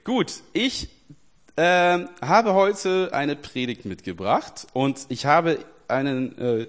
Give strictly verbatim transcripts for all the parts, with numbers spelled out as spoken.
Gut, ich äh, habe heute eine Predigt mitgebracht und ich habe einen, äh,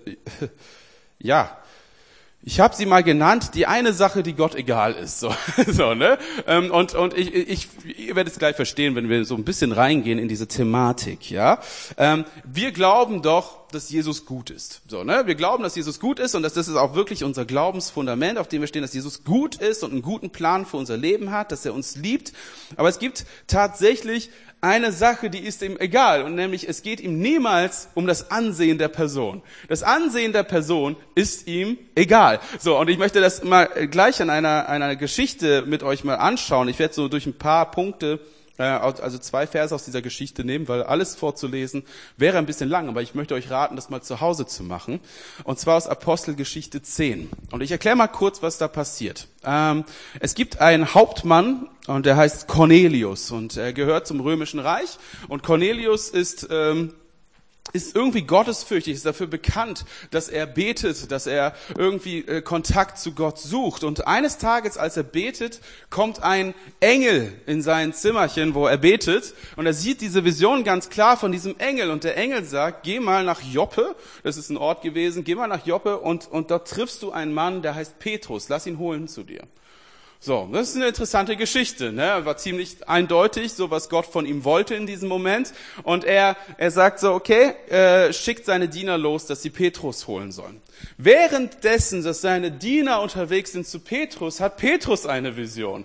ja, ich habe sie mal genannt, die eine Sache, die Gott egal ist. So, so ne? Und und ich, ich, ihr werdet es gleich verstehen, wenn wir so ein bisschen reingehen in diese Thematik. Ja, ähm, wir glauben doch, dass Jesus gut ist. So, ne? Wir glauben, dass Jesus gut ist und dass das ist auch wirklich unser Glaubensfundament, auf dem wir stehen, dass Jesus gut ist und einen guten Plan für unser Leben hat, dass er uns liebt. Aber es gibt tatsächlich eine Sache, die ist ihm egal, und nämlich es geht ihm niemals um das Ansehen der Person. Das Ansehen der Person ist ihm egal. So, und ich möchte das mal gleich an einer, einer Geschichte mit euch mal anschauen. Ich werde so durch ein paar Punkte, äh, also zwei Verse aus dieser Geschichte nehmen, weil alles vorzulesen wäre ein bisschen lang, aber ich möchte euch raten, das mal zu Hause zu machen. Und zwar aus Apostelgeschichte zehn. Und ich erkläre mal kurz, was da passiert. Ähm, es gibt einen Hauptmann, und der heißt Cornelius und er gehört zum Römischen Reich. Und Cornelius ist ähm, ist irgendwie gottesfürchtig, ist dafür bekannt, dass er betet, dass er irgendwie äh, Kontakt zu Gott sucht. Und eines Tages, als er betet, kommt ein Engel in sein Zimmerchen, wo er betet. Und er sieht diese Vision ganz klar von diesem Engel. Und der Engel sagt, geh mal nach Joppe, das ist ein Ort gewesen, geh mal nach Joppe und, und dort triffst du einen Mann, der heißt Petrus, lass ihn holen zu dir. So, das ist eine interessante Geschichte, ne? War ziemlich eindeutig, so was Gott von ihm wollte in diesem Moment. Und er, er sagt so, okay, äh, schickt seine Diener los, dass sie Petrus holen sollen. Währenddessen, dass seine Diener unterwegs sind zu Petrus, hat Petrus eine Vision.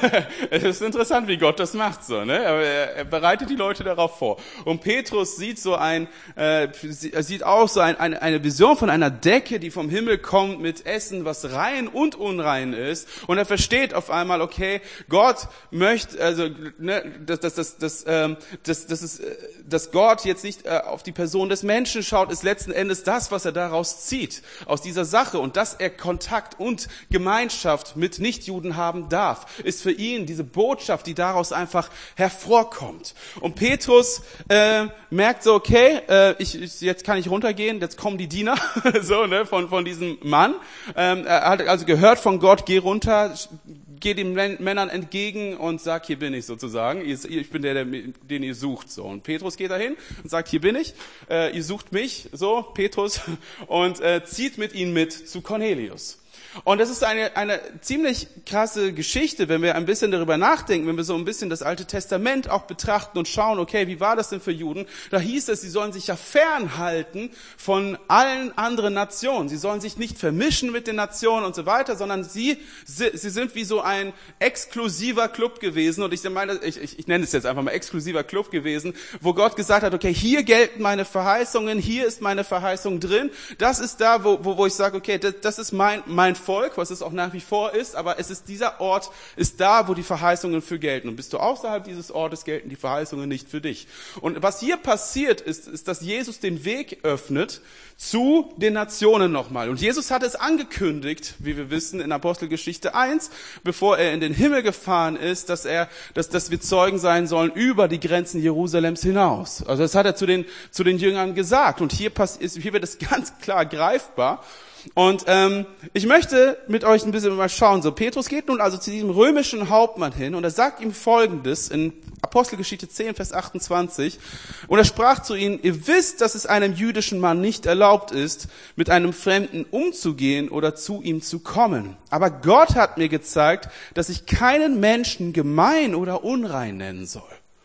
Es ist interessant, wie Gott das macht, so, ne? Er, er bereitet die Leute darauf vor. Und Petrus sieht so ein, äh, sieht auch so ein, eine, eine Vision von einer Decke, die vom Himmel kommt mit Essen, was rein und unrein ist. Und er versteht auf einmal, okay, Gott möchte, also, ne, dass, dass, dass, dass, ähm, dass, dass, es, dass Gott jetzt nicht äh, auf die Person des Menschen schaut, ist letzten Endes das, was er daraus zieht, aus dieser Sache. Und dass er Kontakt und Gemeinschaft mit Nichtjuden haben darf, ist für ihn diese Botschaft, die daraus einfach hervorkommt. Und Petrus äh, merkt so, okay, äh, ich, ich, jetzt kann ich runtergehen, jetzt kommen die Diener so, ne, von, von diesem Mann. Ähm, er hat also gehört von Gott, geh runter, geh den Männern entgegen und sag, hier bin ich sozusagen. Ich bin der, der, den ihr sucht. So. Und Petrus geht dahin und sagt, hier bin ich. Äh, ihr sucht mich, so, Petrus, und äh, zieht mit ihnen mit zu Cornelius. Und das ist eine, eine ziemlich krasse Geschichte, wenn wir ein bisschen darüber nachdenken, wenn wir so ein bisschen das Alte Testament auch betrachten und schauen, okay, wie war das denn für Juden? Da hieß es, sie sollen sich ja fernhalten von allen anderen Nationen. Sie sollen sich nicht vermischen mit den Nationen und so weiter, sondern sie, sie, sie sind wie so ein exklusiver Club gewesen. Und ich meine, ich, ich, ich nenne es jetzt einfach mal exklusiver Club gewesen, wo Gott gesagt hat, okay, hier gelten meine Verheißungen, hier ist meine Verheißung drin. Das ist da, wo, wo, wo ich sage, okay, das, das ist mein, mein Volk, was es auch nach wie vor ist, aber es ist dieser Ort, ist da, wo die Verheißungen für gelten. Und bist du außerhalb dieses Ortes, gelten die Verheißungen nicht für dich. Und was hier passiert ist, ist, dass Jesus den Weg öffnet zu den Nationen nochmal. Und Jesus hat es angekündigt, wie wir wissen, in Apostelgeschichte eins, bevor er in den Himmel gefahren ist, dass er, dass, dass wir Zeugen sein sollen über die Grenzen Jerusalems hinaus. Also das hat er zu den, zu den Jüngern gesagt. Und hier passiert, hier wird es ganz klar greifbar. Und ähm, ich möchte mit euch ein bisschen mal schauen. So, Petrus geht nun also zu diesem römischen Hauptmann hin und er sagt ihm Folgendes in Apostelgeschichte zehn, Vers achtundzwanzig. Und er sprach zu ihnen, ihr wisst, dass es einem jüdischen Mann nicht erlaubt ist, mit einem Fremden umzugehen oder zu ihm zu kommen. Aber Gott hat mir gezeigt, dass ich keinen Menschen gemein oder unrein nennen soll.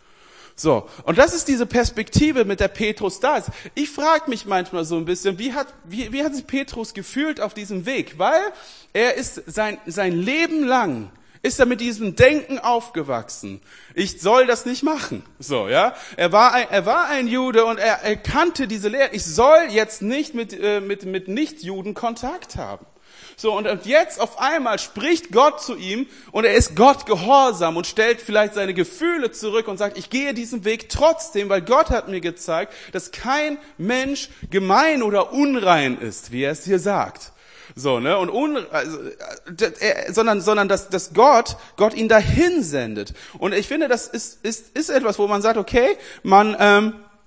So, und das ist diese Perspektive, mit der Petrus da ist. Ich frage mich manchmal so ein bisschen, wie hat, wie, wie hat sich Petrus gefühlt auf diesem Weg? Weil er ist sein, sein Leben lang, ist er mit diesem Denken aufgewachsen. Ich soll das nicht machen. So, ja. Er war ein, er war ein Jude und er, er kannte diese Lehre. Ich soll jetzt nicht mit, äh, mit, mit Nichtjuden Kontakt haben. So, und jetzt auf einmal spricht Gott zu ihm und er ist Gott gehorsam und stellt vielleicht seine Gefühle zurück und sagt, ich gehe diesen Weg trotzdem, weil Gott hat mir gezeigt, dass kein Mensch gemein oder unrein ist, wie er es hier sagt. So, ne, und un, also, äh, sondern, sondern, dass, dass Gott, Gott ihn dahin sendet. Und ich finde, das ist, ist, ist etwas, wo man sagt, okay, man, ähm,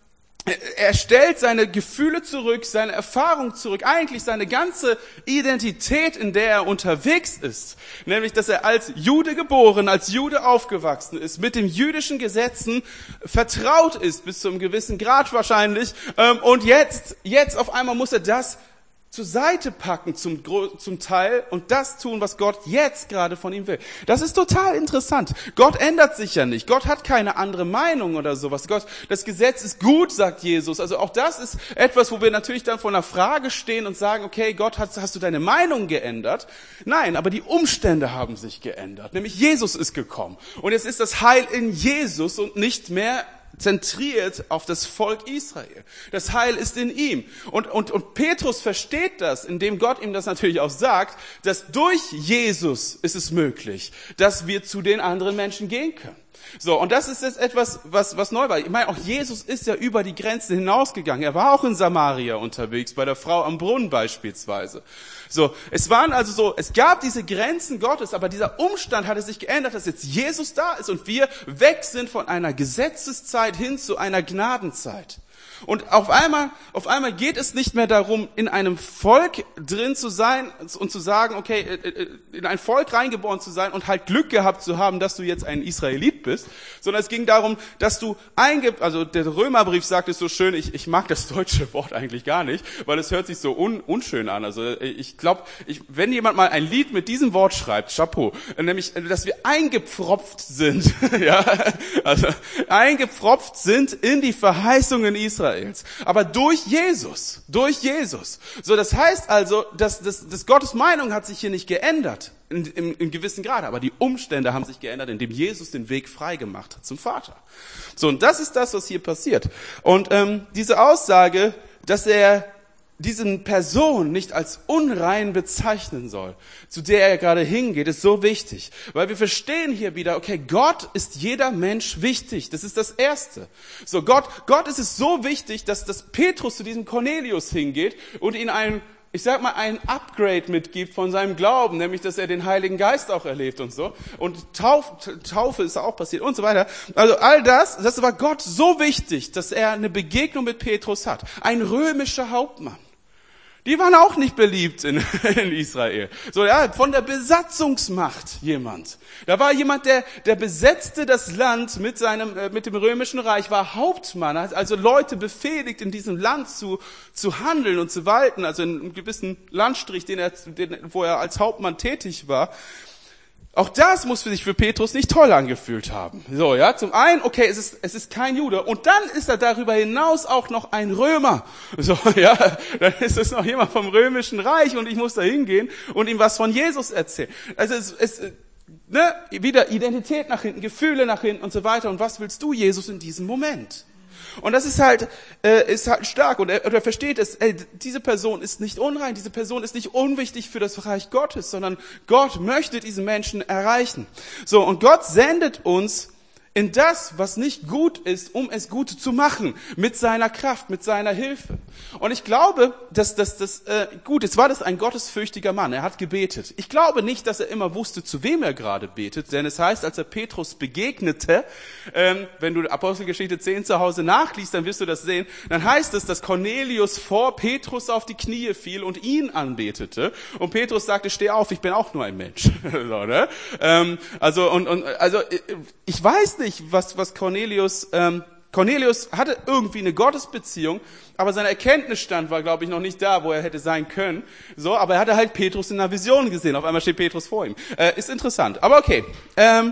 Er stellt seine Gefühle zurück, seine Erfahrung zurück, eigentlich seine ganze Identität, in der er unterwegs ist. Nämlich, dass er als Jude geboren, als Jude aufgewachsen ist, mit den jüdischen Gesetzen vertraut ist, bis zu einem gewissen Grad wahrscheinlich. Und jetzt, jetzt auf einmal muss er das zur Seite packen zum, zum Teil und das tun, was Gott jetzt gerade von ihm will. Das ist total interessant. Gott ändert sich ja nicht. Gott hat keine andere Meinung oder sowas. Gott, das Gesetz ist gut, sagt Jesus. Also auch das ist etwas, wo wir natürlich dann vor einer Frage stehen und sagen, okay, Gott, hast, hast du deine Meinung geändert? Nein, aber die Umstände haben sich geändert. Nämlich Jesus ist gekommen. Und jetzt ist das Heil in Jesus und nicht mehr zentriert auf das Volk Israel. Das Heil ist in ihm. Und, und, und Petrus versteht das, indem Gott ihm das natürlich auch sagt, dass durch Jesus ist es möglich, dass wir zu den anderen Menschen gehen können. So, und das ist jetzt etwas, was, was neu war. Ich meine, auch Jesus ist ja über die Grenzen hinausgegangen. Er war auch in Samaria unterwegs, bei der Frau am Brunnen beispielsweise. So, es waren also so, es gab diese Grenzen Gottes, aber dieser Umstand hatte sich geändert, dass jetzt Jesus da ist und wir weg sind von einer Gesetzeszeit hin zu einer Gnadenzeit. Und auf einmal, auf einmal geht es nicht mehr darum, in einem Volk drin zu sein und zu sagen, okay, in ein Volk reingeboren zu sein und halt Glück gehabt zu haben, dass du jetzt ein Israelit bist, sondern es ging darum, dass du eingib, also der Römerbrief sagt es so schön, ich, ich mag das deutsche Wort eigentlich gar nicht, weil es hört sich so un, unschön an. Also ich glaube, ich, wenn jemand mal ein Lied mit diesem Wort schreibt, Chapeau, nämlich, dass wir eingepfropft sind, ja, also eingepfropft sind in die Verheißungen Israels. Aber durch Jesus, durch Jesus. So, das heißt also, dass, dass, dass Gottes Meinung hat sich hier nicht geändert, in, in, in gewissen Grad, aber die Umstände haben sich geändert, indem Jesus den Weg frei gemacht hat zum Vater. So, und das ist das, was hier passiert. Und ähm, diese Aussage, dass er diesen Person nicht als unrein bezeichnen soll, zu der er gerade hingeht, ist so wichtig. Weil wir verstehen hier wieder, okay, Gott ist jeder Mensch wichtig. Das ist das Erste. So, Gott, Gott ist es so wichtig, dass, dass Petrus zu diesem Cornelius hingeht und ihn ein, ich sag mal, ein Upgrade mitgibt von seinem Glauben, nämlich, dass er den Heiligen Geist auch erlebt und so. Und Taufe, Taufe ist auch passiert und so weiter. Also all das, das war Gott so wichtig, dass er eine Begegnung mit Petrus hat. Ein römischer Hauptmann. Die waren auch nicht beliebt in, in Israel. So, ja, von der Besatzungsmacht jemand. Da war jemand, der, der besetzte das Land mit seinem, äh, mit dem römischen Reich, war Hauptmann, hat also Leute befehligt, in diesem Land zu, zu handeln und zu walten, also in einem gewissen Landstrich, den er, den, wo er als Hauptmann tätig war. Auch das muss für sich für Petrus nicht toll angefühlt haben. So, ja, zum einen, okay, es ist, es ist kein Jude. Und dann ist er darüber hinaus auch noch ein Römer. So, ja, dann ist es noch jemand vom römischen Reich und ich muss da hingehen und ihm was von Jesus erzählen. Also es, es, ne, wieder Identität nach hinten, Gefühle nach hinten und so weiter. Und was willst du, Jesus, in diesem Moment? Und das ist halt, äh, ist halt stark. Und er, er versteht es, ey, diese Person ist nicht unrein, diese Person ist nicht unwichtig für das Reich Gottes, sondern Gott möchte diesen Menschen erreichen. So, und Gott sendet uns in das, was nicht gut ist, um es gut zu machen, mit seiner Kraft, mit seiner Hilfe. Und ich glaube, dass das, das äh, gut, jetzt war das ein gottesfürchtiger Mann, er hat gebetet. Ich glaube nicht, dass er immer wusste, zu wem er gerade betet, denn es heißt, als er Petrus begegnete, ähm, wenn du Apostelgeschichte zehn zu Hause nachliest, dann wirst du das sehen, dann heißt es, dass Cornelius vor Petrus auf die Knie fiel und ihn anbetete. Und Petrus sagte, steh auf, ich bin auch nur ein Mensch. so, ne? ähm, also, und, und, also, ich weiß nicht, was, was Cornelius, ähm, Cornelius hatte irgendwie eine Gottesbeziehung, aber sein Erkenntnisstand war, glaube ich, noch nicht da, wo er hätte sein können. So, aber er hatte halt Petrus in einer Vision gesehen. Auf einmal steht Petrus vor ihm. Äh, ist interessant. Aber okay. Ähm,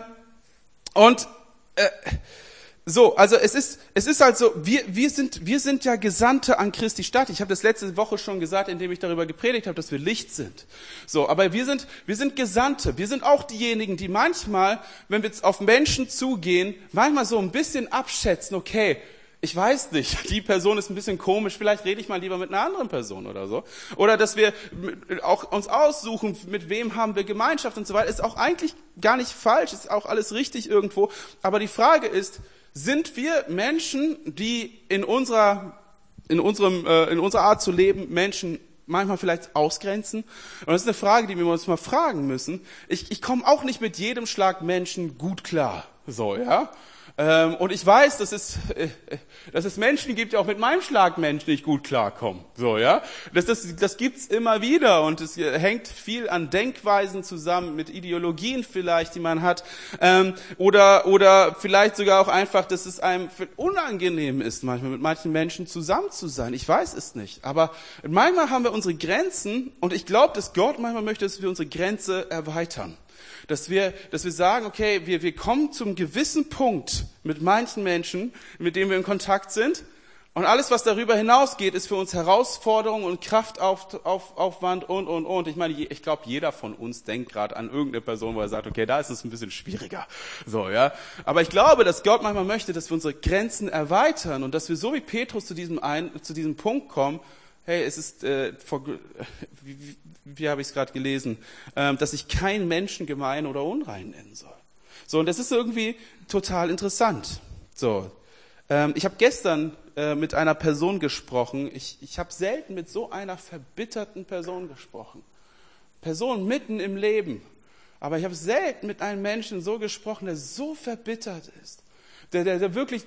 und äh, so, also es ist, es ist halt so, wir, wir sind, wir sind ja Gesandte an Christi Stadt. Ich habe das letzte Woche schon gesagt, indem ich darüber gepredigt habe, dass wir Licht sind. So, aber wir sind, wir sind Gesandte. Wir sind auch diejenigen, die manchmal, wenn wir jetzt auf Menschen zugehen, manchmal so ein bisschen abschätzen, okay, ich weiß nicht, die Person ist ein bisschen komisch, vielleicht rede ich mal lieber mit einer anderen Person oder so. Oder dass wir auch uns aussuchen, mit wem haben wir Gemeinschaft und so weiter, ist auch eigentlich gar nicht falsch, ist auch alles richtig irgendwo. Aber die Frage ist, sind wir Menschen, die in unserer, in unserem, äh, in unserer Art zu leben, Menschen manchmal vielleicht ausgrenzen? Und das ist eine Frage, die wir uns mal fragen müssen. Ich, ich komme auch nicht mit jedem Schlag Menschen gut klar. So, ja. Ähm, und ich weiß, dass es, äh, dass es Menschen gibt, die auch mit meinem Schlagmensch nicht gut klarkommen. So, ja. Das, das, das gibt's immer wieder und es hängt viel an Denkweisen zusammen, mit Ideologien vielleicht, die man hat, ähm, oder, oder vielleicht sogar auch einfach, dass es einem unangenehm ist, manchmal mit manchen Menschen zusammen zu sein. Ich weiß es nicht. Aber manchmal haben wir unsere Grenzen und ich glaube, dass Gott manchmal möchte, dass wir unsere Grenze erweitern. Dass wir, dass wir sagen, okay, wir, wir kommen zum gewissen Punkt mit manchen Menschen, mit denen wir in Kontakt sind. Und alles, was darüber hinausgeht, ist für uns Herausforderung und Kraftaufwand und, und, und. Ich meine, ich glaube, jeder von uns denkt gerade an irgendeine Person, wo er sagt, okay, da ist es ein bisschen schwieriger. So, ja. Aber ich glaube, dass Gott manchmal möchte, dass wir unsere Grenzen erweitern und dass wir so wie Petrus zu diesem, ein, zu diesem Punkt kommen, hey, es ist, äh, vor, wie, wie, wie habe ich es gerade gelesen, ähm, dass ich keinen Menschen gemein oder unrein nennen soll. So, und das ist irgendwie total interessant. So, ähm, ich habe gestern äh, mit einer Person gesprochen. Ich, ich habe selten mit so einer verbitterten Person gesprochen. Person mitten im Leben. Aber ich habe selten mit einem Menschen so gesprochen, der so verbittert ist, der, der, der wirklich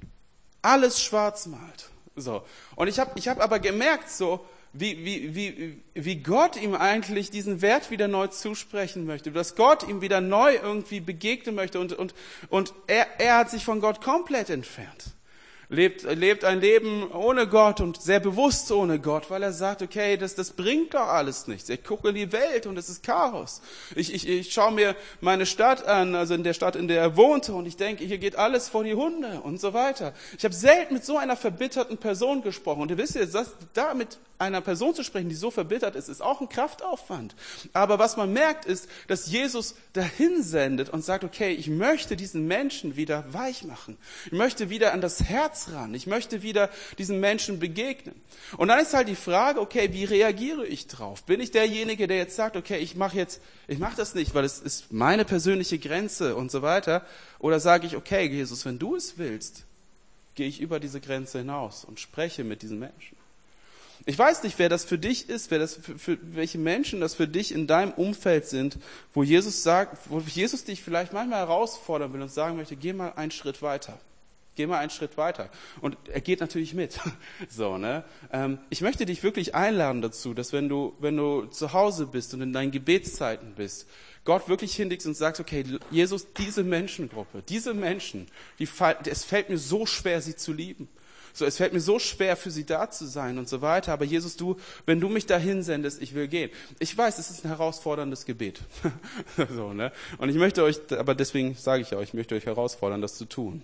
alles schwarz malt. So. Und ich habe ich hab aber gemerkt, so, wie, wie, wie, wie Gott ihm eigentlich diesen Wert wieder neu zusprechen möchte, dass Gott ihm wieder neu irgendwie begegnen möchte und, und, und er, er hat sich von Gott komplett entfernt. Lebt, lebt ein Leben ohne Gott und sehr bewusst ohne Gott, weil er sagt, okay, das, das bringt doch alles nichts. Ich gucke in die Welt und es ist Chaos. Ich, ich, ich schaue mir meine Stadt an, also in der Stadt, in der er wohnte, und ich denke, hier geht alles vor die Hunde und so weiter. Ich habe selten mit so einer verbitterten Person gesprochen. Und ihr wisst jetzt, dass da mit einer Person zu sprechen, die so verbittert ist, ist auch ein Kraftaufwand. Aber was man merkt, ist, dass Jesus dahin sendet und sagt, okay, ich möchte diesen Menschen wieder weich machen. Ich möchte wieder an das Herz ran. Ich möchte wieder diesen Menschen begegnen. Und dann ist halt die Frage, okay, wie reagiere ich drauf? Bin ich derjenige, der jetzt sagt, okay, ich mache jetzt, ich mache das nicht, weil es ist meine persönliche Grenze und so weiter? Oder sage ich, okay, Jesus, wenn du es willst, gehe ich über diese Grenze hinaus und spreche mit diesen Menschen. Ich weiß nicht, wer das für dich ist, wer das für, für welche Menschen das für dich in deinem Umfeld sind, wo Jesus sagt, wo Jesus dich vielleicht manchmal herausfordern will und sagen möchte, geh mal einen Schritt weiter. Geh mal einen Schritt weiter. Und er geht natürlich mit. So, ne? Ähm, ich möchte dich wirklich einladen dazu, dass wenn du, wenn du zu Hause bist und in deinen Gebetszeiten bist, Gott wirklich hinlegst und sagst, okay, Jesus, diese Menschengruppe, diese Menschen, die, es fällt mir so schwer, sie zu lieben. So, es fällt mir so schwer, für sie da zu sein und so weiter. Aber Jesus, du, wenn du mich dahin sendest, ich will gehen. Ich weiß, es ist ein herausforderndes Gebet. So, ne? Und ich möchte euch, aber deswegen sage ich euch, ich möchte euch herausfordern, das zu tun.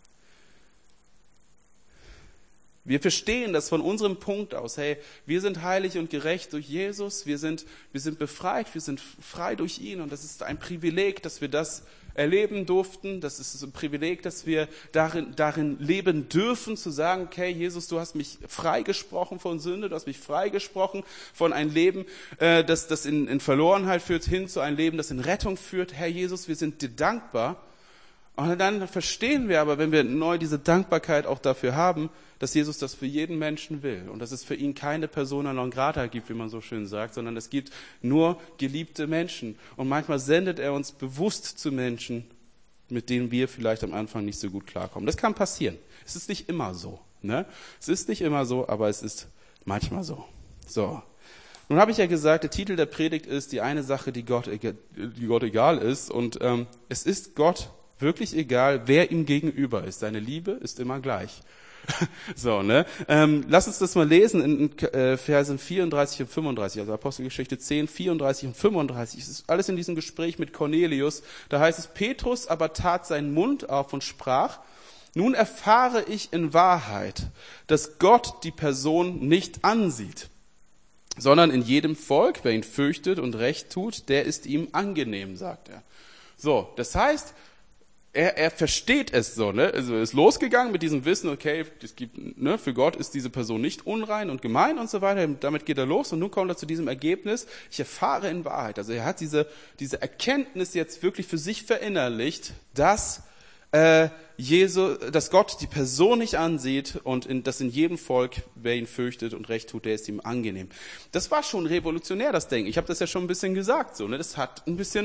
Wir verstehen das von unserem Punkt aus. Hey, wir sind heilig und gerecht durch Jesus. Wir sind, wir sind befreit. Wir sind frei durch ihn. Und das ist ein Privileg, dass wir das erleben durften. Das ist ein Privileg, dass wir darin, darin leben dürfen, zu sagen, okay, Jesus, du hast mich freigesprochen von Sünde. Du hast mich freigesprochen von einem Leben, äh, das, das in, in Verlorenheit führt, hin zu einem Leben, das in Rettung führt. Herr Jesus, wir sind dir dankbar. Und dann verstehen wir aber, wenn wir neu diese Dankbarkeit auch dafür haben, dass Jesus das für jeden Menschen will und dass es für ihn keine Persona non grata gibt, wie man so schön sagt, sondern es gibt nur geliebte Menschen. Und manchmal sendet er uns bewusst zu Menschen, mit denen wir vielleicht am Anfang nicht so gut klarkommen. Das kann passieren. Es ist nicht immer so. Ne? Es ist nicht immer so, aber es ist manchmal so. So. Nun habe ich ja gesagt, der Titel der Predigt ist die eine Sache, die Gott, die Gott egal ist. Und ähm, es ist Gott wirklich egal, wer ihm gegenüber ist. Seine Liebe ist immer gleich. So, ne? Ähm, lass uns das mal lesen in, in äh, Versen vierunddreißig und fünfunddreißig, also Apostelgeschichte zehn, vierunddreißig und fünfunddreißig. Es ist alles in diesem Gespräch mit Cornelius. Da heißt es, Petrus aber tat seinen Mund auf und sprach, nun erfahre ich in Wahrheit, dass Gott die Person nicht ansieht, sondern in jedem Volk, wer ihn fürchtet und Recht tut, der ist ihm angenehm, sagt er. So, das heißt, Er, er versteht es so, ne? Also er ist losgegangen mit diesem Wissen, okay, es gibt, ne, für Gott ist diese Person nicht unrein und gemein und so weiter. Damit geht er los und nun kommt er zu diesem Ergebnis, ich erfahre in Wahrheit. Also er hat diese, diese Erkenntnis jetzt wirklich für sich verinnerlicht, dass äh, Jesu, dass Gott die Person nicht ansieht und in, dass in jedem Volk, wer ihn fürchtet und Recht tut, der ist ihm angenehm. Das war schon revolutionär, das Denken. Ich habe das ja schon ein bisschen gesagt, so, ne? Das hat ein bisschen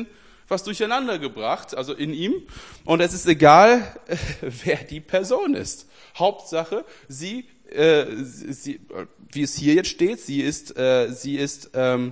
was durcheinander gebracht, also in ihm. Und es ist egal, wer die Person ist. Hauptsache, sie, äh, sie, wie es hier jetzt steht, sie ist, äh, sie ist, ähm,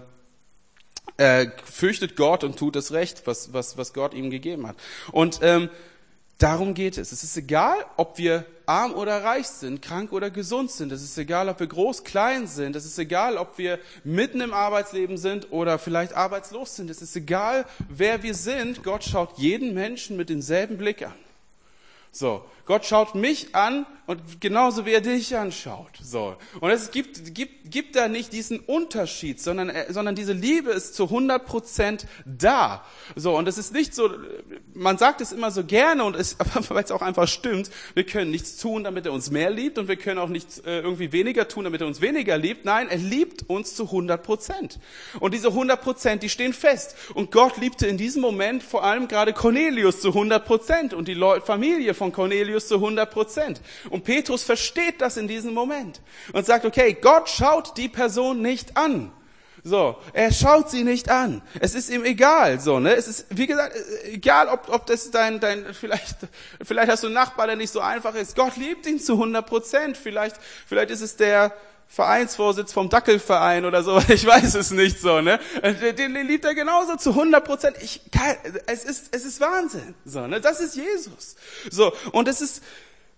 äh, fürchtet Gott und tut das Recht, was, was, was Gott ihm gegeben hat. Und ähm, darum geht es. Es ist egal, ob wir arm oder reich sind, krank oder gesund sind. Es ist egal, ob wir groß, klein sind. Es ist egal, ob wir mitten im Arbeitsleben sind oder vielleicht arbeitslos sind. Es ist egal, wer wir sind. Gott schaut jeden Menschen mit demselben Blick an. So, Gott schaut mich an und genauso wie er dich anschaut. So, und es gibt gibt gibt da nicht diesen Unterschied, sondern sondern diese Liebe ist zu hundert Prozent da. So, und es ist nicht so, man sagt es immer so gerne und es, weil es auch einfach stimmt. Wir können nichts tun, damit er uns mehr liebt, und wir können auch nichts äh, irgendwie weniger tun, damit er uns weniger liebt. Nein, er liebt uns zu hundert Prozent. Und diese hundert Prozent, die stehen fest. Und Gott liebte in diesem Moment vor allem gerade Cornelius zu hundert Prozent und die Leute, Familie von Cornelius zu hundert Prozent. Und Petrus versteht das in diesem Moment und sagt, okay, Gott schaut die Person nicht an. So, er schaut sie nicht an. Es ist ihm egal, so, ne? Es ist, wie gesagt, egal, ob, ob das dein, dein, vielleicht, vielleicht hast du einen Nachbar, der nicht so einfach ist. Gott liebt ihn zu hundert Prozent. Vielleicht, vielleicht ist es der Vereinsvorsitz vom Dackelverein oder so. Ich weiß es nicht, so, ne? Den, den liebt er genauso zu hundert Prozent. Ich, es ist, es ist Wahnsinn, so, ne? Das ist Jesus. So, und es ist,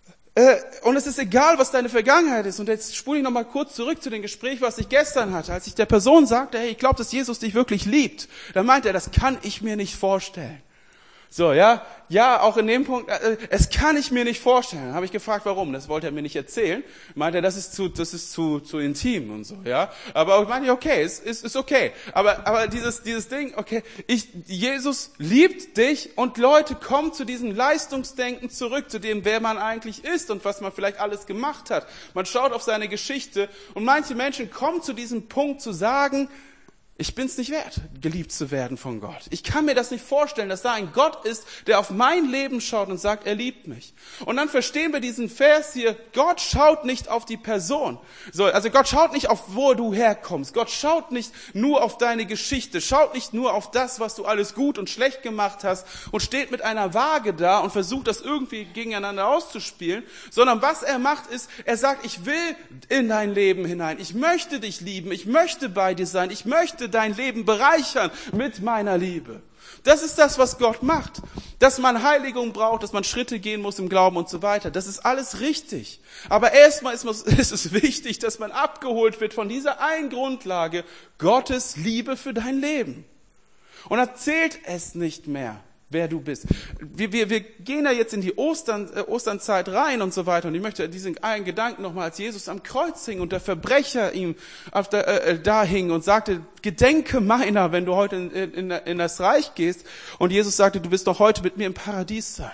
Und es ist egal, was deine Vergangenheit ist. Und jetzt spule ich noch mal kurz zurück zu dem Gespräch, was ich gestern hatte. Als ich der Person sagte, hey, ich glaube, dass Jesus dich wirklich liebt, dann meinte er, das kann ich mir nicht vorstellen. So, ja, ja, auch in dem Punkt, äh, es kann ich mir nicht vorstellen. Dann habe ich gefragt, warum. Das wollte er mir nicht erzählen. Meinte er, das ist zu, das ist zu, zu intim und so, ja. Aber ich meinte, okay, es ist, ist okay. Aber, aber dieses, dieses Ding, okay, ich, Jesus liebt dich und Leute kommen zu diesem Leistungsdenken zurück, zu dem, wer man eigentlich ist und was man vielleicht alles gemacht hat. Man schaut auf seine Geschichte und manche Menschen kommen zu diesem Punkt zu sagen, ich bin's nicht wert, geliebt zu werden von Gott. Ich kann mir das nicht vorstellen, dass da ein Gott ist, der auf mein Leben schaut und sagt, er liebt mich. Und dann verstehen wir diesen Vers hier, Gott schaut nicht auf die Person. So, also Gott schaut nicht auf, wo du herkommst. Gott schaut nicht nur auf deine Geschichte, schaut nicht nur auf das, was du alles gut und schlecht gemacht hast und steht mit einer Waage da und versucht, das irgendwie gegeneinander auszuspielen, sondern was er macht ist, er sagt, ich will in dein Leben hinein. Ich möchte dich lieben, ich möchte bei dir sein, ich möchte dein Leben bereichern mit meiner Liebe. Das ist das, was Gott macht. Dass man Heiligung braucht, dass man Schritte gehen muss im Glauben und so weiter. Das ist alles richtig. Aber erstmal ist es wichtig, dass man abgeholt wird von dieser einen Grundlage, Gottes Liebe für dein Leben. Und da zählt es nicht mehr, wer du bist. Wir, wir, wir gehen ja jetzt in die Ostern, äh, Osternzeit rein und so weiter. Und ich möchte diesen einen Gedanken nochmal, als Jesus am Kreuz hing und der Verbrecher ihm auf der, äh, da hing und sagte, gedenke meiner, wenn du heute in, in, in das Reich gehst. Und Jesus sagte, du wirst doch heute mit mir im Paradies sein.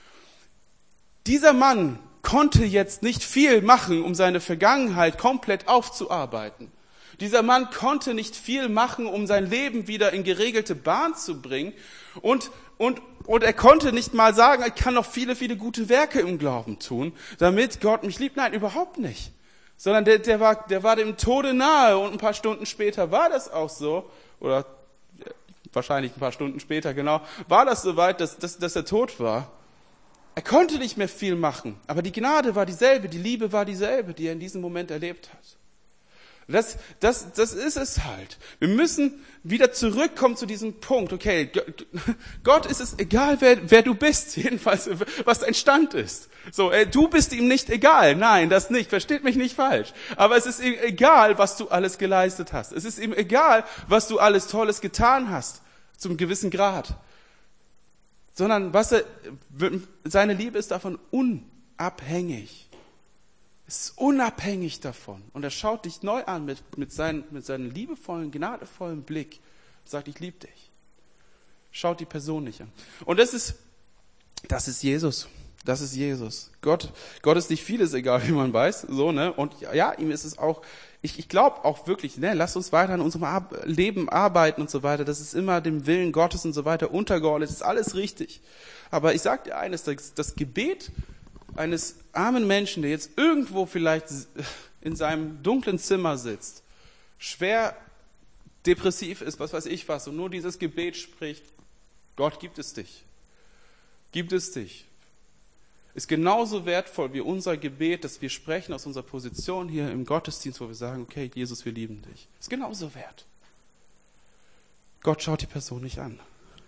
Dieser Mann konnte jetzt nicht viel machen, um seine Vergangenheit komplett aufzuarbeiten. Dieser Mann konnte nicht viel machen, um sein Leben wieder in geregelte Bahn zu bringen. Und, und, und er konnte nicht mal sagen, ich kann noch viele, viele gute Werke im Glauben tun, damit Gott mich liebt. Nein, überhaupt nicht. Sondern der, der war, der war dem Tode nahe und ein paar Stunden später war das auch so, oder wahrscheinlich ein paar Stunden später, genau, war das soweit, dass, dass, dass er tot war. Er konnte nicht mehr viel machen, aber die Gnade war dieselbe, die Liebe war dieselbe, die er in diesem Moment erlebt hat. Das, das, das ist es halt. Wir müssen wieder zurückkommen zu diesem Punkt. Okay, Gott ist es egal, wer, wer du bist, jedenfalls, was dein Stand ist. So, du bist ihm nicht egal. Nein, das nicht. Versteht mich nicht falsch. Aber es ist ihm egal, was du alles geleistet hast. Es ist ihm egal, was du alles Tolles getan hast, zum gewissen Grad. Sondern was er, seine Liebe ist davon unabhängig. Es ist unabhängig davon. Und er schaut dich neu an mit, mit, seinen, mit seinem liebevollen, gnadevollen Blick und sagt, ich liebe dich. Schaut die Person nicht an. Und das ist, das ist Jesus. Das ist Jesus. Gott, Gott ist nicht vieles egal, wie man weiß. So, ne? Und ja, ihm ist es auch, ich, ich glaube auch wirklich, ne, lasst uns weiter an unserem Ar- Leben arbeiten und so weiter. Das ist immer dem Willen Gottes und so weiter untergeordnet. Das ist alles richtig. Aber ich sage dir eines, das, das Gebet eines armen Menschen, der jetzt irgendwo vielleicht in seinem dunklen Zimmer sitzt, schwer depressiv ist, was weiß ich was, und nur dieses Gebet spricht, Gott, gibt es dich? Gibt es dich? Ist genauso wertvoll wie unser Gebet, dass wir sprechen aus unserer Position hier im Gottesdienst, wo wir sagen, okay, Jesus, wir lieben dich. Ist genauso wert. Gott schaut die Person nicht an.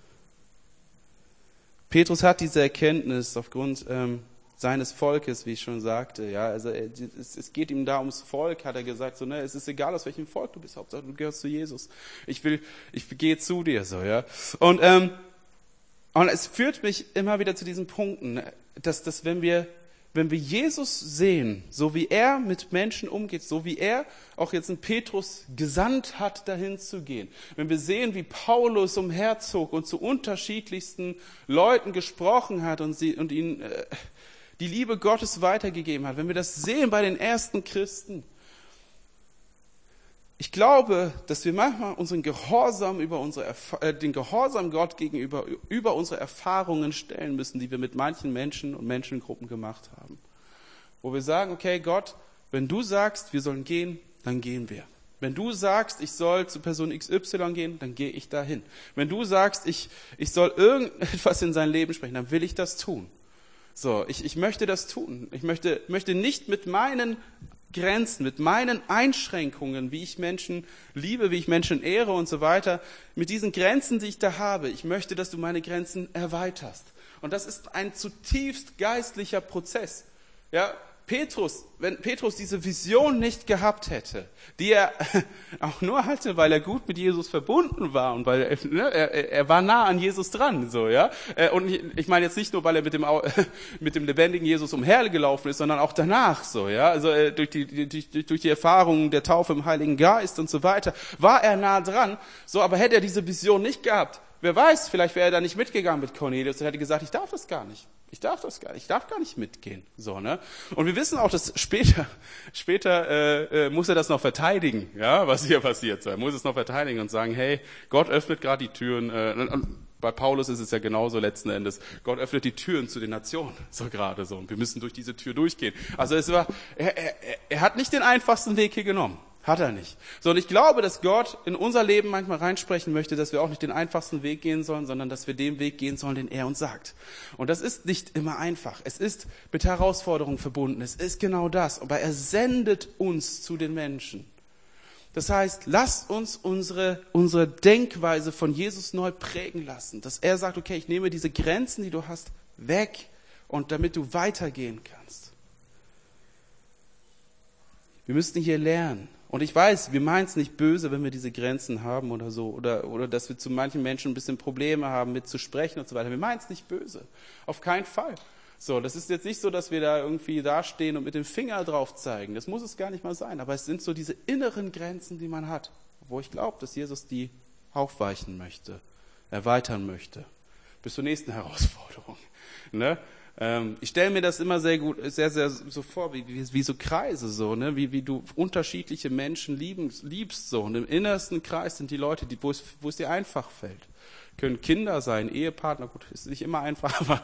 Petrus hat diese Erkenntnis aufgrund ähm, seines Volkes, wie ich schon sagte. Ja, also er, es, es geht ihm da ums Volk, hat er gesagt. So, ne, es ist egal, aus welchem Volk du bist, Hauptsache du gehörst zu Jesus. Ich will, ich gehe zu dir, so, ja. Und ähm, und es führt mich immer wieder zu diesen Punkten, dass, dass wenn wir, wenn wir Jesus sehen, so wie er mit Menschen umgeht, so wie er auch jetzt einen Petrus gesandt hat, dahin zu gehen, wenn wir sehen, wie Paulus umherzog und zu unterschiedlichsten Leuten gesprochen hat und sie, und ihnen äh, die Liebe Gottes weitergegeben hat, wenn wir das sehen bei den ersten Christen, ich glaube, dass wir manchmal unseren Gehorsam über unsere, äh, den Gehorsam Gott gegenüber über unsere Erfahrungen stellen müssen, die wir mit manchen Menschen und Menschengruppen gemacht haben. Wo wir sagen, okay, Gott, wenn du sagst, wir sollen gehen, dann gehen wir. Wenn du sagst, ich soll zu Person X Y gehen, dann gehe ich dahin. Wenn du sagst, ich, ich soll irgendetwas in sein Leben sprechen, dann will ich das tun. So, ich, ich möchte das tun. Ich möchte, möchte nicht mit meinen Grenzen, mit meinen Einschränkungen, wie ich Menschen liebe, wie ich Menschen ehre und so weiter, mit diesen Grenzen, die ich da habe, ich möchte, dass du meine Grenzen erweiterst. Und das ist ein zutiefst geistlicher Prozess. Ja, Petrus, wenn Petrus diese Vision nicht gehabt hätte, die er auch nur hatte, weil er gut mit Jesus verbunden war und weil er, ne, er, er war nah an Jesus dran, so, ja. Und ich, ich meine jetzt nicht nur, weil er mit dem mit dem lebendigen Jesus umhergelaufen ist, sondern auch danach, so, ja. Also durch die durch, durch die Erfahrungen der Taufe im Heiligen Geist und so weiter war er nah dran. So, aber hätte er diese Vision nicht gehabt, wer weiß, vielleicht wäre er da nicht mitgegangen mit Cornelius und hätte gesagt, ich darf das gar nicht. Ich darf das gar nicht, ich darf gar nicht mitgehen. So, ne? Und wir wissen auch, dass später, später äh, äh, muss er das noch verteidigen, ja, was hier passiert. So, er muss es noch verteidigen und sagen, hey, Gott öffnet gerade die Türen. Äh, und bei Paulus ist es ja genauso letzten Endes. Gott öffnet die Türen zu den Nationen, so gerade so. Und wir müssen durch diese Tür durchgehen. Also es war, er, er, er hat nicht den einfachsten Weg hier genommen. Hat er nicht. So, und ich glaube, dass Gott in unser Leben manchmal reinsprechen möchte, dass wir auch nicht den einfachsten Weg gehen sollen, sondern dass wir den Weg gehen sollen, den er uns sagt. Und das ist nicht immer einfach. Es ist mit Herausforderungen verbunden. Es ist genau das. Aber er sendet uns zu den Menschen. Das heißt, lasst uns unsere, unsere Denkweise von Jesus neu prägen lassen. Dass er sagt, okay, ich nehme diese Grenzen, die du hast, weg und damit du weitergehen kannst. Wir müssen hier lernen. Und ich weiß, wir meinen es nicht böse, wenn wir diese Grenzen haben oder so. Oder, oder dass wir zu manchen Menschen ein bisschen Probleme haben, mit zu sprechen und so weiter. Wir meinen es nicht böse. Auf keinen Fall. So, das ist jetzt nicht so, dass wir da irgendwie dastehen und mit dem Finger drauf zeigen. Das muss es gar nicht mal sein. Aber es sind so diese inneren Grenzen, die man hat. Wo ich glaube, dass Jesus die aufweichen möchte, erweitern möchte. Bis zur nächsten Herausforderung. Ne? Ich stelle mir das immer sehr gut, sehr, sehr so vor, wie, wie, wie so Kreise, so, ne, wie, wie du unterschiedliche Menschen lieben, liebst, so. Und im innersten Kreis sind die Leute, die, wo es, wo es dir einfach fällt. Können Kinder sein, Ehepartner, gut, ist nicht immer einfach, aber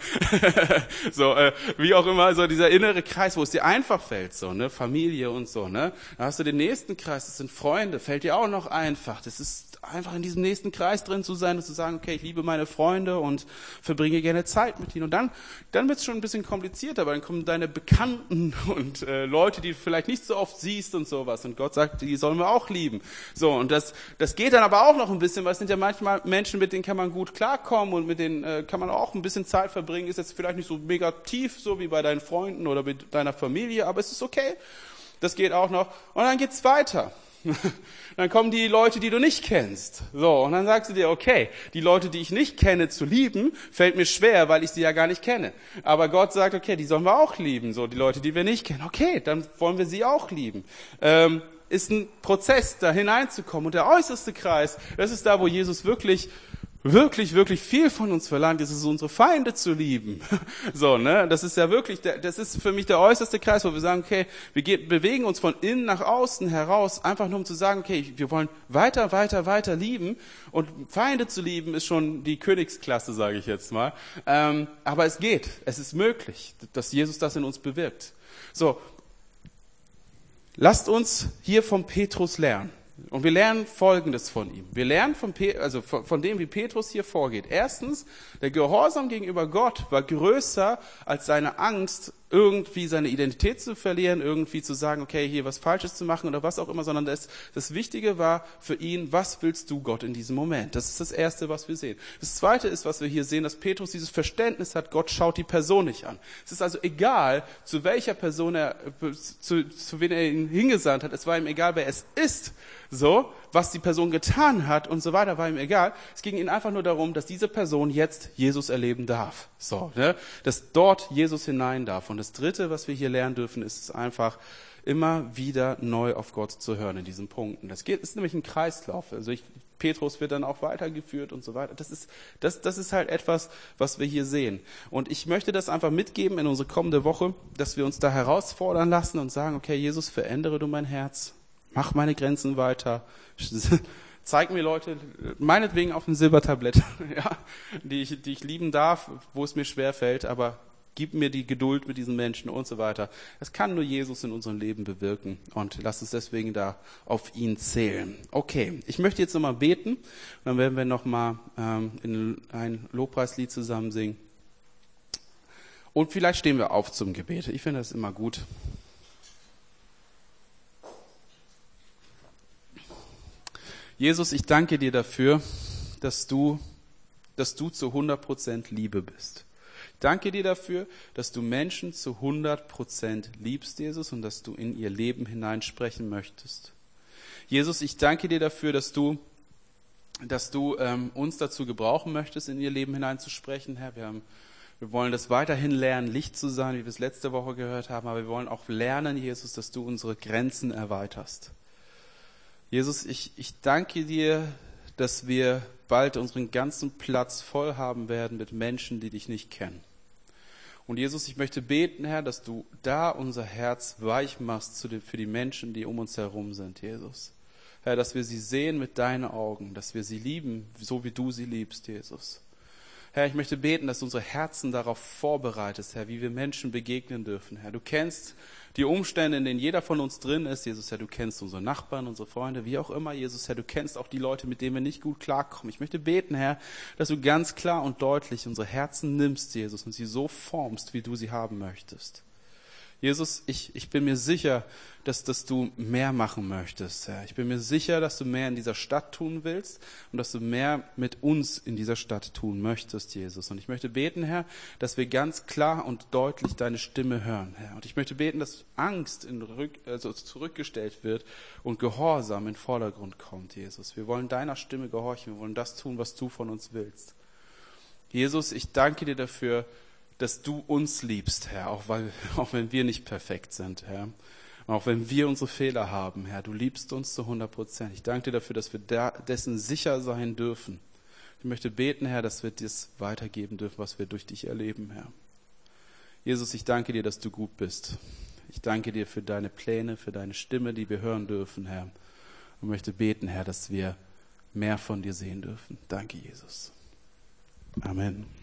so, äh, wie auch immer, so dieser innere Kreis, wo es dir einfach fällt, so, ne, Familie und so, ne. Dann hast du den nächsten Kreis, das sind Freunde, fällt dir auch noch einfach. Das ist einfach in diesem nächsten Kreis drin zu sein und zu sagen, okay, ich liebe meine Freunde und verbringe gerne Zeit mit ihnen. Und dann, dann wird es schon ein bisschen komplizierter, weil dann kommen deine Bekannten und äh, Leute, die du vielleicht nicht so oft siehst und sowas. Und Gott sagt, die sollen wir auch lieben. So, und das, das geht dann aber auch noch ein bisschen, weil es sind ja manchmal Menschen, mit denen kann man gut klarkommen und mit denen äh, kann man auch ein bisschen Zeit verbringen. Ist jetzt vielleicht nicht so mega tief, so wie bei deinen Freunden oder mit deiner Familie, aber es ist okay. Das geht auch noch. Und dann geht's weiter. Dann kommen die Leute, die du nicht kennst. So, und dann sagst du dir, okay, die Leute, die ich nicht kenne, zu lieben, fällt mir schwer, weil ich sie ja gar nicht kenne. Aber Gott sagt, okay, die sollen wir auch lieben. So, die Leute, die wir nicht kennen, okay, dann wollen wir sie auch lieben. Ähm, ist ein Prozess, da hineinzukommen. Und der äußerste Kreis, das ist da, wo Jesus wirklich wirklich, wirklich viel von uns verlangt, ist es, unsere Feinde zu lieben. So, ne, das ist ja wirklich, der, das ist für mich der äußerste Kreis, wo wir sagen, okay, wir ge- bewegen uns von innen nach außen heraus, einfach nur um zu sagen, okay, wir wollen weiter, weiter, weiter lieben. Und Feinde zu lieben ist schon die Königsklasse, sage ich jetzt mal. Ähm, aber es geht, es ist möglich, dass Jesus das in uns bewirkt. So, lasst uns hier vom Petrus lernen. Und wir lernen Folgendes von ihm. Wir lernen von, Pe- also von, von dem, wie Petrus hier vorgeht. Erstens, der Gehorsam gegenüber Gott war größer als seine Angst, irgendwie seine Identität zu verlieren, irgendwie zu sagen, okay, hier was Falsches zu machen oder was auch immer, sondern das, das Wichtige war für ihn, was willst du, Gott, in diesem Moment? Das ist das Erste, was wir sehen. Das Zweite ist, was wir hier sehen, dass Petrus dieses Verständnis hat, Gott schaut die Person nicht an. Es ist also egal, zu welcher Person er, zu, zu wen er ihn hingesandt hat. Es war ihm egal, wer es ist, so, was die Person getan hat und so weiter, war ihm egal. Es ging ihm einfach nur darum, dass diese Person jetzt Jesus erleben darf. So, ne? Dass dort Jesus hinein darf. Und das Dritte, was wir hier lernen dürfen, ist es einfach, immer wieder neu auf Gott zu hören in diesen Punkten. Das geht, ist nämlich ein Kreislauf. Also ich, Petrus wird dann auch weitergeführt und so weiter. Das ist, das, das ist halt etwas, was wir hier sehen. Und ich möchte das einfach mitgeben in unsere kommende Woche, dass wir uns da herausfordern lassen und sagen, okay, Jesus, verändere du mein Herz. Mach meine Grenzen weiter. Zeig mir Leute, meinetwegen auf dem Silbertablett, ja, die ich, die ich lieben darf, wo es mir schwer fällt, aber gib mir die Geduld mit diesen Menschen und so weiter. Das kann nur Jesus in unserem Leben bewirken und lass uns deswegen da auf ihn zählen. Okay, ich möchte jetzt nochmal beten und dann werden wir nochmal ähm, in ein Lobpreislied zusammen singen. Und vielleicht stehen wir auf zum Gebet. Ich finde das immer gut. Jesus, ich danke dir dafür, dass du, dass du zu hundert Prozent Liebe bist. Ich danke dir dafür, dass du Menschen zu hundert Prozent liebst, Jesus, und dass du in ihr Leben hineinsprechen möchtest. Jesus, ich danke dir dafür, dass du, dass du ähm, uns dazu gebrauchen möchtest, in ihr Leben hineinzusprechen, Herr. Wir haben Wir wollen das weiterhin lernen, Licht zu sein, wie wir es letzte Woche gehört haben, aber wir wollen auch lernen, Jesus, dass du unsere Grenzen erweiterst. Jesus, ich, ich danke dir, dass wir bald unseren ganzen Platz voll haben werden mit Menschen, die dich nicht kennen. Und Jesus, ich möchte beten, Herr, dass du da unser Herz weich machst zu den, für die Menschen, die um uns herum sind, Jesus. Herr, dass wir sie sehen mit deinen Augen, dass wir sie lieben, so wie du sie liebst, Jesus. Herr, ich möchte beten, dass du unsere Herzen darauf vorbereitest, Herr, wie wir Menschen begegnen dürfen. Herr, du kennst die Umstände, in denen jeder von uns drin ist. Jesus, Herr, du kennst unsere Nachbarn, unsere Freunde, wie auch immer. Jesus, Herr, du kennst auch die Leute, mit denen wir nicht gut klarkommen. Ich möchte beten, Herr, dass du ganz klar und deutlich unsere Herzen nimmst, Jesus, und sie so formst, wie du sie haben möchtest. Jesus, ich, ich bin mir sicher, dass, dass du mehr machen möchtest, Herr. Ich bin mir sicher, dass du mehr in dieser Stadt tun willst und dass du mehr mit uns in dieser Stadt tun möchtest, Jesus. Und ich möchte beten, Herr, dass wir ganz klar und deutlich deine Stimme hören, Herr. Und ich möchte beten, dass Angst in Rück, also zurückgestellt wird und Gehorsam in den Vordergrund kommt, Jesus. Wir wollen deiner Stimme gehorchen, wir wollen das tun, was du von uns willst. Jesus, ich danke dir dafür, dass du uns liebst, Herr, auch, weil, auch wenn wir nicht perfekt sind, Herr. Und auch wenn wir unsere Fehler haben, Herr, du liebst uns zu hundert Prozent. Ich danke dir dafür, dass wir da, dessen sicher sein dürfen. Ich möchte beten, Herr, dass wir das weitergeben dürfen, was wir durch dich erleben, Herr. Jesus, ich danke dir, dass du gut bist. Ich danke dir für deine Pläne, für deine Stimme, die wir hören dürfen, Herr. Und möchte beten, Herr, dass wir mehr von dir sehen dürfen. Danke, Jesus. Amen.